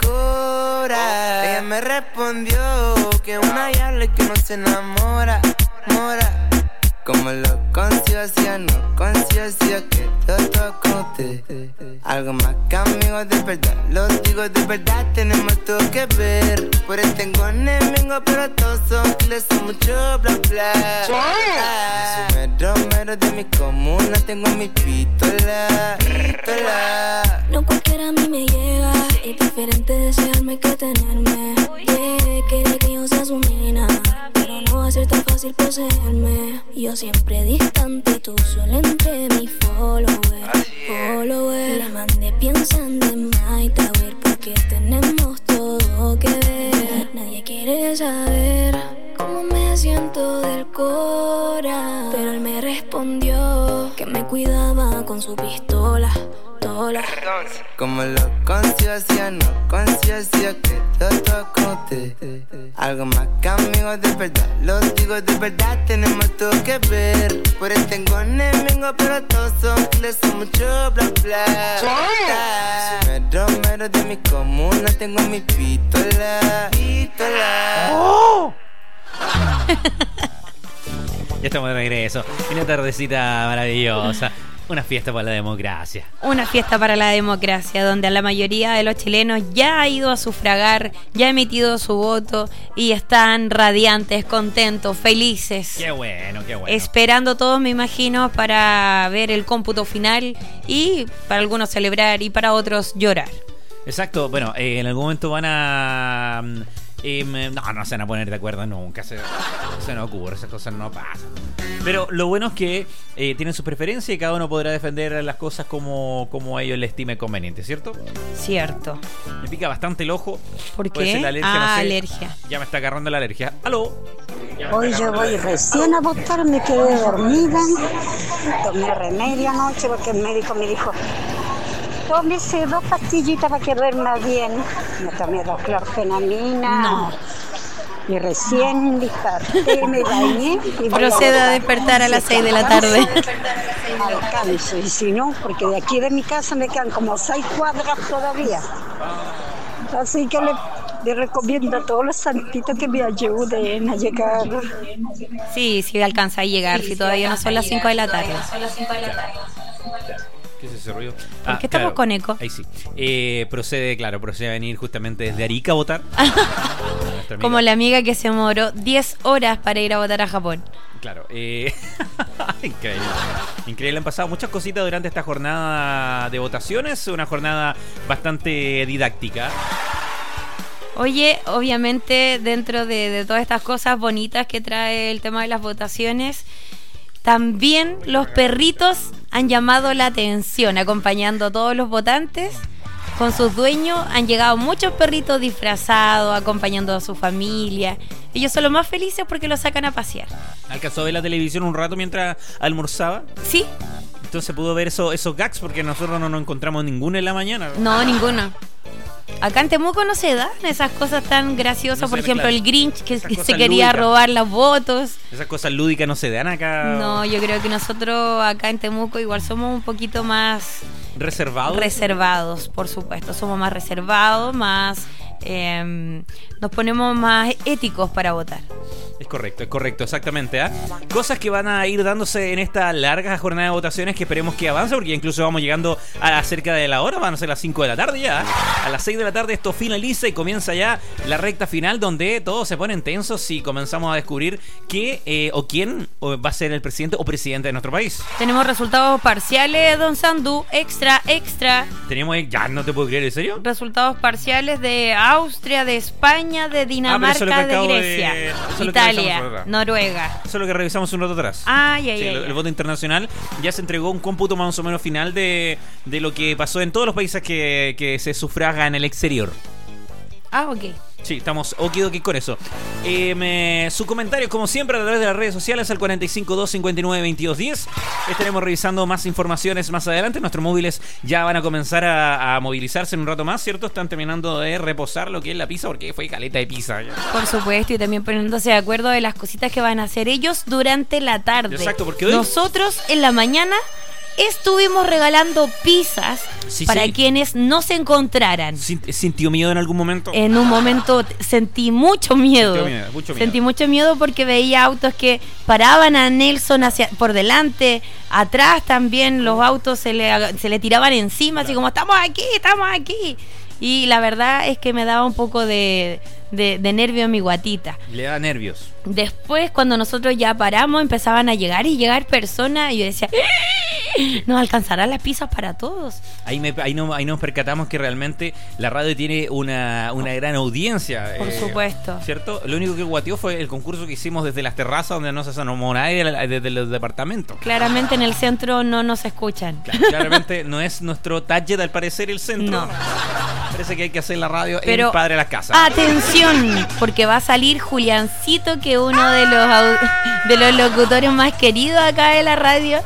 cora. Ella me respondió que una diabla y que no se enamora, mora. Como lo conciencia, no conciencia que todo con usted. Algo más que amigos de verdad, los digo de verdad, tenemos todo que ver. Por eso tengo enemigos, pero todos son les son mucho bla bla. Yo soy mero mero de mi comuna, tengo mi pistola, pistola. No cualquiera a mí me llega, es diferente desearme que tenerme. Yeah, quiere que yo sea su nena, pero no va a ser tan fácil poseerme. Yo siempre distante, tú solo entre mi follower, follower. La mandé pensando en My Tower porque tenemos todo que ver. Nadie quiere saber cómo me siento del cora, pero él me respondió que me cuidaba con su pistola. Como lo conciencia, no conciencia que todo con usted. Algo más que amigos de verdad, los digo de verdad, tenemos todo que ver. Por eso tengo enemigos, pero todos son les son mucho bla bla. Soy mero mero de mi comuna, tengo mi pistola, pistola. ¡Oh! Ya estamos de regreso. Una tardecita maravillosa. Una fiesta para la democracia. Una fiesta para la democracia, donde la mayoría de los chilenos ya ha ido a sufragar, ya ha emitido su voto y están radiantes, contentos, felices. Qué bueno, qué bueno. Esperando todos, me imagino, para ver el cómputo final y para algunos celebrar y para otros llorar. Exacto, bueno, eh, en algún momento van a... Eh, no, no se van a poner de acuerdo nunca. Se, se nos ocurre, esas cosas no pasan. Pero lo bueno es que eh, tienen sus preferencias y cada uno podrá defender las cosas como, como a ellos les estime conveniente, ¿cierto? Cierto. Me pica bastante el ojo. ¿Por Puede qué? ser la alergia, ah, no sé. alergia. Ya me está agarrando la alergia. ¿Aló? Hoy yo voy recién a votar, me quedé dormida. Tomé remedio anoche porque el médico me dijo: tómese dos pastillitas para que duerma bien. Me tomé dos clorfenamina. No. Y recién desperté, me bañé. Y proceda a, a despertar a las seis de la tarde. Alcanzo, y si no, porque de aquí de mi casa me quedan como seis cuadras todavía. Así que le, le recomiendo a todos los santitos que me ayuden a llegar. Sí, sí alcanza a llegar, sí, si todavía no son las cinco de la tarde. ¿Qué es ese ruido? ¿Por ah, qué estamos claro, con eco? Ahí sí. Eh, procede, claro, procede a venir justamente desde Arica a votar. Como la amiga que se demoró diez horas para ir a votar a Japón. Claro. Eh, increíble. Increíble. Han pasado muchas cositas durante esta jornada de votaciones. Una jornada bastante didáctica. Oye, obviamente dentro de, de todas estas cosas bonitas que trae el tema de las votaciones, también los perritos han llamado la atención, acompañando a todos los votantes con sus dueños. Han llegado muchos perritos disfrazados, acompañando a su familia. Ellos son los más felices porque los sacan a pasear. ¿Alcanzó a ver la televisión un rato mientras almorzaba? Sí. Entonces pudo ver eso, esos gags porque nosotros no nos encontramos ninguno en la mañana. No, ninguno. Acá en Temuco no se dan esas cosas tan graciosas. No Por se- ejemplo, claro. el Grinch que, Esas que se cosas quería lúdicas. robar los votos. Esas cosas lúdicas no se dan acá. No, yo creo que nosotros acá en Temuco igual somos un poquito más Reservado. reservados, por supuesto. Somos más reservados, más... eh, nos ponemos más éticos para votar. Es correcto, es correcto, exactamente. ¿ah? Cosas que van a ir dándose en esta larga jornada de votaciones que esperemos que avance, porque incluso vamos llegando a cerca de la hora, van a ser las cinco de la tarde ya. ¿ah? A las seis de la tarde esto finaliza y comienza ya la recta final donde todos se ponen tensos y comenzamos a descubrir qué eh, o quién o va a ser el presidente o presidente de nuestro país. Tenemos resultados parciales, don Sandu, extra, extra. Tenemos, ya no te puedo creer, ¿en serio? Resultados parciales de Austria, de España, de Ah, pero eso es lo que Dinamarca, de acabo de- Grecia, eso es lo que Italia, revisamos ahora. Noruega. Eso es lo que revisamos un rato atrás. Ay, ay, Sí, ay, el, el ay. voto internacional ya se entregó un cómputo más o menos final de, de lo que pasó en todos los países que, que se sufraga en el exterior. Ah, ok. Sí, estamos okidoki con eso. Eh, me- su comentario, como siempre, a través de las redes sociales al cuatro cinco dos, cinco nueve, veintidós diez. Estaremos revisando más informaciones más adelante. Nuestros móviles ya van a comenzar a, a movilizarse en un rato más, ¿cierto? Están terminando de reposar lo que es la pizza, porque fue caleta de pizza. ya. Por supuesto, y también poniéndose de acuerdo de las cositas que van a hacer ellos durante la tarde. Exacto, porque hoy- Nosotros en la mañana estuvimos regalando pizzas Sí, para sí. quienes no se encontraran. Sin- ¿Sintió miedo en algún momento? En un momento t- sentí mucho miedo. Sintió miedo, mucho miedo. Sentí mucho miedo porque veía autos que paraban a Nelson hacia por delante, atrás también los autos se le, aga- se le tiraban encima, así como estamos aquí, estamos aquí. Y la verdad es que me daba un poco de, de, de nervio en mi guatita. Le da nervios. Después, cuando nosotros ya paramos, empezaban a llegar y llegar personas y yo decía, ¿nos alcanzarán las pizzas para todos? Ahí, me, ahí, no, ahí nos percatamos que realmente la radio tiene una, una gran audiencia. Por supuesto. ¿Cierto? Lo único que guateó fue el concurso que hicimos desde las terrazas donde no se asomó nadie desde los departamentos. Claramente en el centro no nos escuchan. Claramente no es nuestro target al parecer el centro. No. Parece que hay que hacer la radio Pero en Padre de las Casas. atención, porque va a salir Juliancito, que es uno de los au- de los locutores más queridos acá de la radio.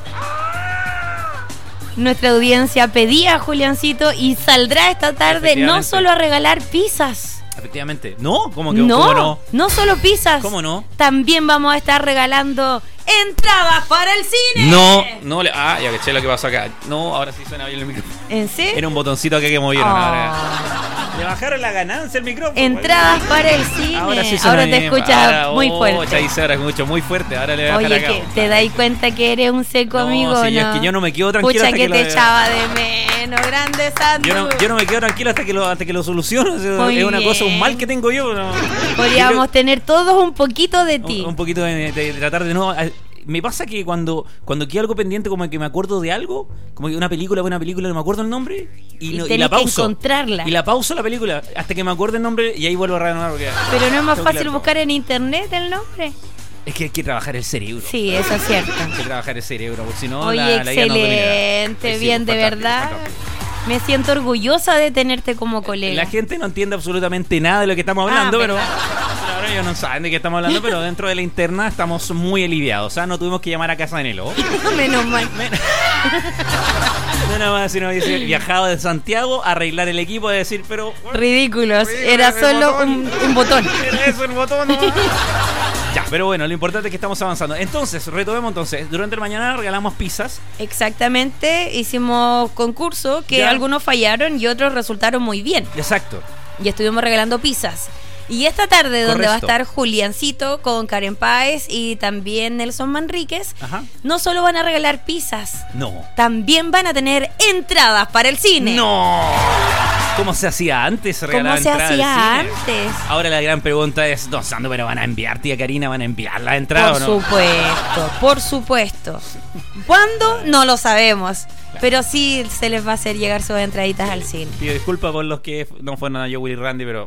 Nuestra audiencia pedía a Juliancito y saldrá esta tarde no Efectivamente. solo a regalar pizzas. Efectivamente. ¿No? ¿Cómo que No, cómo no? no solo pizzas. ¿Cómo no? También vamos a estar regalando entradas para el cine. No, no le. Ah, ya caché lo que pasó acá. No, ahora sí suena bien el micrófono. ¿En serio? Era un botoncito acá que movieron. Oh. Ahora. Le bajaron la ganancia el micrófono. Entradas para el cine. Ahora sí Ahora suena te bien. escuchas Ahora, muy oh, fuerte. ya dice ahora escucho muy fuerte. Ahora le voy a bajar Oye, acá. que te dais cuenta que eres un seco No, amigo, sí, ¿no? es que yo no me quedo tranquilo Pucha, hasta que, que lo te de- echaba de menos, grande Sandu. Yo no, yo no me quedo tranquilo hasta que lo, hasta que lo soluciono. O sea, Muy es una cosa, un bien. mal que tengo yo. ¿no? Podríamos tener todos un poquito de ti. Un, un poquito de, de- de tratar de no. Me pasa que cuando cuando queda algo pendiente, como que me acuerdo de algo, como que una película, una película, no me acuerdo el nombre y, Y no, y tenés la que pauso. encontrarla. Y la pauso la película hasta que me acuerde el nombre y ahí vuelvo a renovar. Porque Pero no es más tengo que fácil leer. buscar en internet el nombre. Es que hay que trabajar el cerebro. Sí, eso es cierto. Hay que trabajar el cerebro, porque si no, Oye, la, la vida no dominará. excelente, Sí, sí, bien, de fantástico, verdad. fantástico. Me siento orgullosa de tenerte como colega. La gente no entiende absolutamente nada de lo que estamos hablando, Ah, pero ¿verdad? ahora ellos no saben de qué estamos hablando, pero dentro de la interna estamos muy aliviados. O sea, no tuvimos que llamar a casa de Nelo. Menos mal. No nada más, sino dice, viajado de Santiago a arreglar el equipo, de decir, pero Ridículos. Era solo un, un botón. Era eso el botón, ¿no? Ya, pero bueno, lo importante es que estamos avanzando. Entonces, retomemos entonces. Durante el mañana regalamos pizzas. Exactamente. Hicimos concurso que Ya. algunos fallaron y otros resultaron muy bien. Exacto. Y estuvimos regalando pizzas. Y esta tarde, donde va a Correcto. estar Juliancito con Karen Páez y también Nelson Manríquez, Ajá. no solo van a regalar pizzas, No. también van a tener entradas para el cine. ¡No! ¿Cómo se hacía antes? ¿Cómo regalar se entradas al hacía cine? antes? Ahora la gran pregunta es, Don Sando, ¿pero van a enviar, tía Karina, van a enviar la entrada Por o no? supuesto, por supuesto. ¿Cuándo? No lo sabemos. Pero sí se les va a hacer llegar sus entraditas al cine. Pido disculpas por los que no fueron a yo, Willy Randy, pero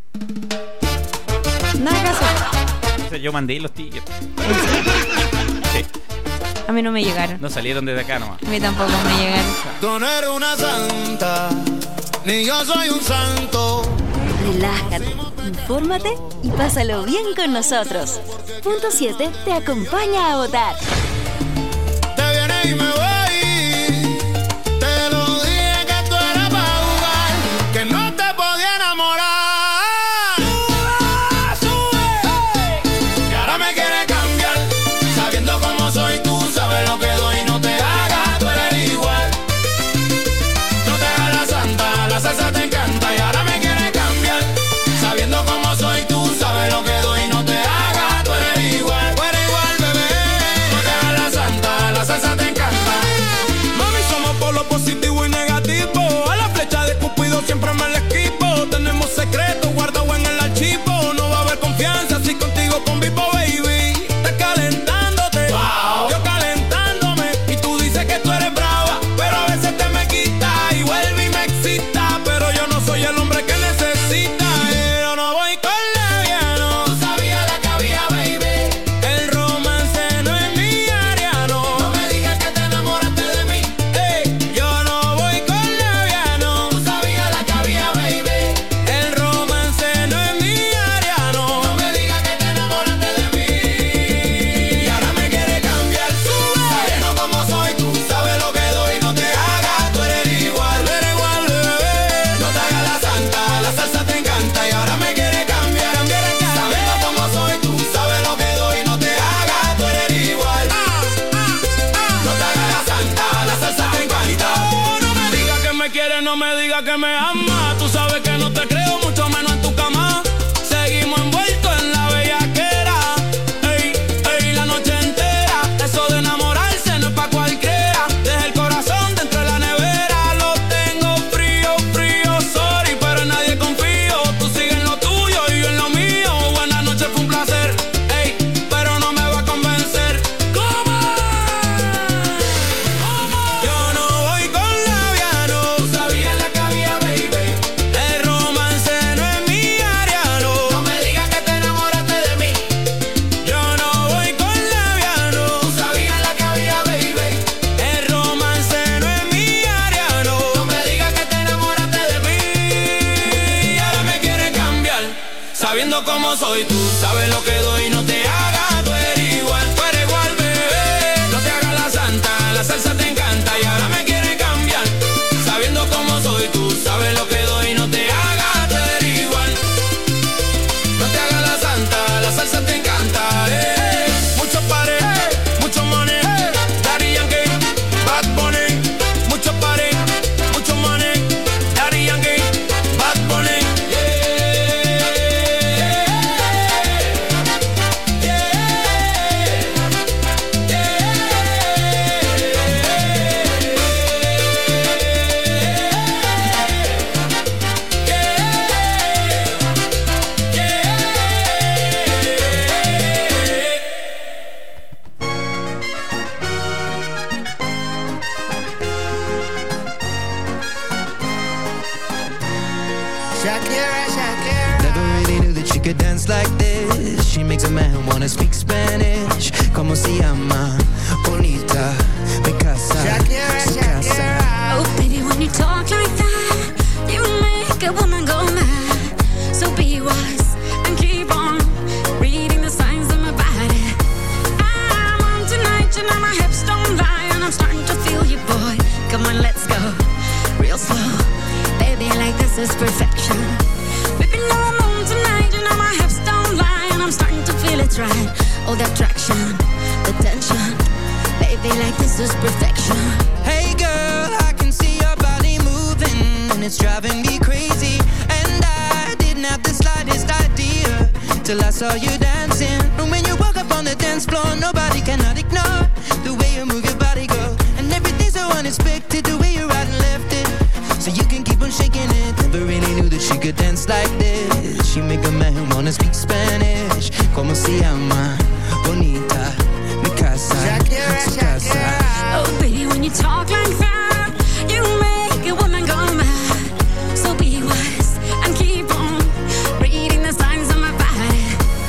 Nada que hacer. o sea, yo mandé los tickets. Sí, A mí no me llegaron. no salieron desde acá nomás. A mí tampoco me llegaron. Tú no eres una santa, ni yo soy un santo. Relájate, infórmate y pásalo bien con nosotros. Punto siete te acompaña a votar. Te vienes y me voy. Te lo dije que tú eras para jugar, que no te podían salsa te encanta y ahora me quieres cambiar. Sabiendo cómo soy, tú sabes lo que doy, no te hagas, tú eres igual, tú eres igual, bebé. No te hagas la santa, la salsa te encanta. Mami, somos por lo positivo y negativo. A la flecha de Cupido siempre me la esquivo. Tenemos secretos guardados en el archivo. No va a haber confianza si contigo convivo, baby. Estás calentándote, wow. Yo calentándome. Y tú dices que tú eres brava, pero a veces te me quita y vuelve y me excita. Pero yo no soy el hombre que necesita. eh, Yo no voy con leviano. Tú sabías la que había, baby. El romance no es mi área, no. No me digas que te enamoraste de mí. Ey, yo no voy con leviano. Tú sabías la que había, baby. El romance no es mi área, no. No me digas que te enamoraste de mí. Y ahora me quiere cambiar, sube. Sabiendo cómo soy, tú sabes lo que doy, no te hagas, tú eres igual, tú eres igual, bebé. No te hagas la santa, la salsa te encanta y ahora me quiere cambiar, quiere cambiar. Sabiendo cómo soy, tú sabes lo que doy, no te hagas, tú eres igual. No te hagas la santa, la salsa te encanta. No me digas que me quieres, no me digas que me amas. Tú sabes que no te creo, mucho menos en tu cama. Seguimos envueltos en la bellaquera. Ey, ey, la noche entera. Eso de enamorarse no es pa' cualquiera. Deja el corazón dentro de la nevera. Lo tengo frío, frío, sorry, pero en nadie confío. Tú sigues en lo tuyo y yo en lo mío. Buenas noches, fue un placer. Ey, pero no me va a convencer. ¿Cómo? Yo no voy con leviano. Tú sabías la que había, baby. El romance no es mi área, no. No me digas que te enamoraste de mí. Yo no voy con leviano. Tú sabías la que había, baby. El romance no es mi área, no. No me digas que te enamoraste de mí. Y ahora me quieres cambiar. Sabiendo cómo soy, tú sabes lo que doy, no te hagas, tú eres igual, tú eres igual, bebé. No te hagas la santa, la salsa te encanta y ahora me quieres cambiar. Sabiendo cómo soy, tú sabes lo que doy, no te hagas, tú eres igual. No te hagas la santa, la salsa te encanta, eh. Muchos pares, mucho money, Daddy Yankee, Bad Bunny. Muchos pares, mucho money, Daddy Yankee, Bad Bunny. Shakira, Shakira. Never really knew that she could dance like this. She makes a man wanna speak Spanish. Como se llama? Bonita, mi casa, Shakira, su casa. Oh, baby, when you talk like that, you make a woman go mad. So be wise and keep on reading the signs of my body. I'm on tonight, you know my hips don't lie, and I'm starting to feel you, boy. Come on, let's go real slow. Baby, like this is perfection. Baby, no, I'm on tonight, you know my hips don't lie, and I'm starting to feel it's right. Oh, the attraction, the tension. Baby, like this is perfection. Hey girl, I can see your body moving, and it's driving me crazy. And I didn't have the slightest idea till I saw you dancing. And when you walk up on the dance floor, nobody cannot ignore the way you move your body, girl. And everything's so unexpected, the way you right and left it. So you can keep on shaking it. Never really knew that she could dance like this. She make a man wanna speak Spanish. Como se llama? Bonita, mi casa, su casa. Oh, baby, when you talk like that, you make a woman go mad. So be wise and keep on reading the signs of my body.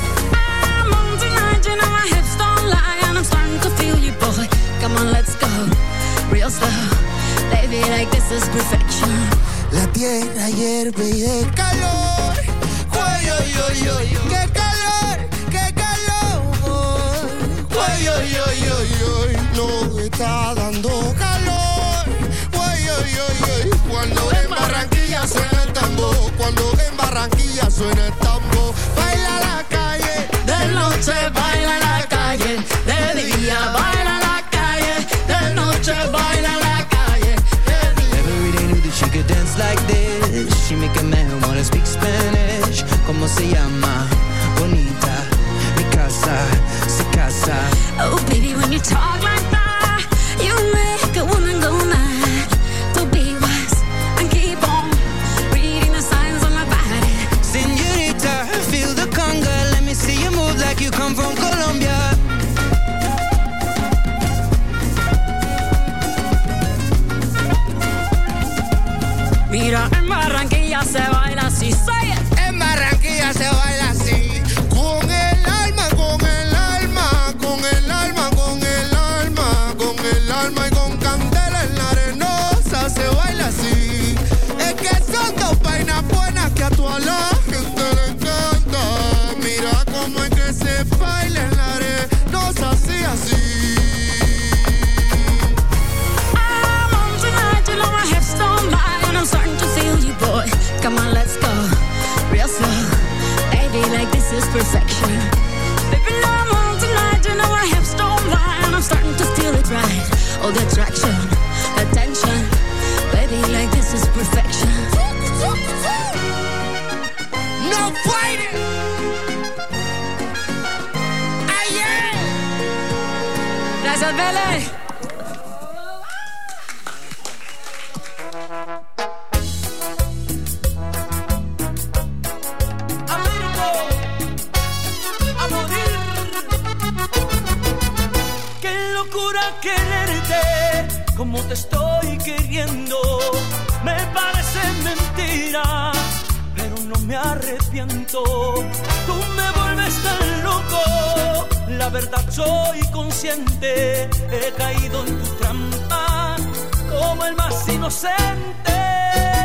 I'm on tonight, you know my hips don't lie, and I'm starting to feel you, boy. Come on, let's go real slow. Baby, like this is perfection. La tierra hierve y el calor. Ay, ay, ay, ay, qué calor, qué calor. Ay, ay, ay, ay, ay, no está dando calor. Ay, ay, ay, ay, cuando en Barranquilla suena el tambor, cuando en Barranquilla suena el tambor. Baila la calle, de noche baila la calle, de día baila la calle, de noche baila la calle. Never really knew that she could dance like this. Spanish. She make a man wanna speak Spanish. ¿Cómo se llama? Bonita. Mi casa, su casa. Oh, baby, when you talk like that, you make a woman go mad. So be wise and keep on reading the signs on my body. Señorita, feel the conga. Let me see you move like you come from Colombia. Mira, en Barranquilla se baila así, say it. En Barranquilla se baila así. Con el alma, con el alma, con el alma, con el alma, con el alma y con candela en la arenosa se baila así. Es que son dos vainas buenas que a toda la gente le encanta. Mira cómo es que se baila en la arenosa así, así. I'm on tonight, you know my hips don't lie, and I'm starting to feel you, boy. Come on, let's go, real slow. Baby, like this is perfection. Baby, no, I'm on tonight, you know my hips don't lie, and I'm starting to feel it right. Oh, the attraction, the tension. Baby, like this is perfection. No fighting. Ay, yeah. Gracias, Bele. Qué locura quererte como te estoy queriendo. Me parece mentira, pero no me arrepiento. Tú me vuelves tan loco, la verdad soy consciente. He caído en tu trampa como el más inocente.